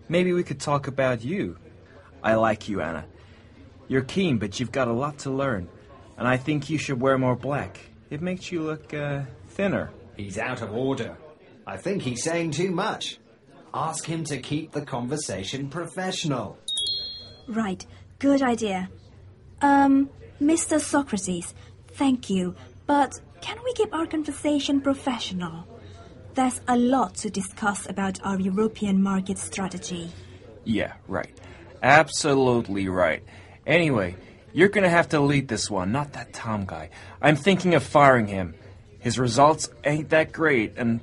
Maybe we could talk about you. I like you, Anna. You're keen, but you've got a lot to learn. And I think you should wear more black. It makes you look, thinner. He's out of order. I think he's saying too much. Ask him to keep the conversation professional. Right, good idea. Mr. Socrates, thank you, but can we keep our conversation professional? There's a lot to discuss about our European market strategy. Yeah, right. Absolutely right. Anyway, you're gonna have to lead this one, not that Tom guy. I'm thinking of firing him. His results ain't that great, and...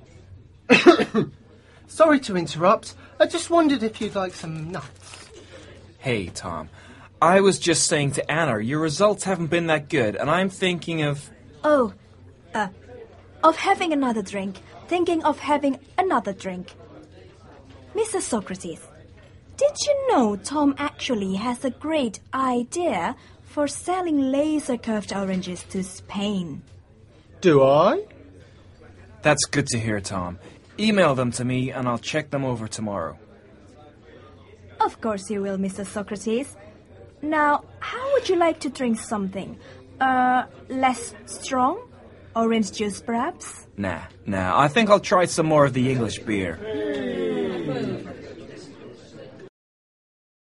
Sorry to interrupt. I just wondered if you'd like some nuts. Hey, Tom. I was just saying to Anna, your results haven't been that good, and I'm thinking of... Of having another drink. Thinking of having another drink. Mr. Socrates, did you know Tom actually has a great idea for selling laser-curved oranges to Spain? Do I? That's good to hear, Tom. Email them to me, and I'll check them over tomorrow. Of course you will, Mr. Socrates. Now, how would you like to drink something? Less strong? Orange juice, perhaps? Nah. I think I'll try some more of the English beer.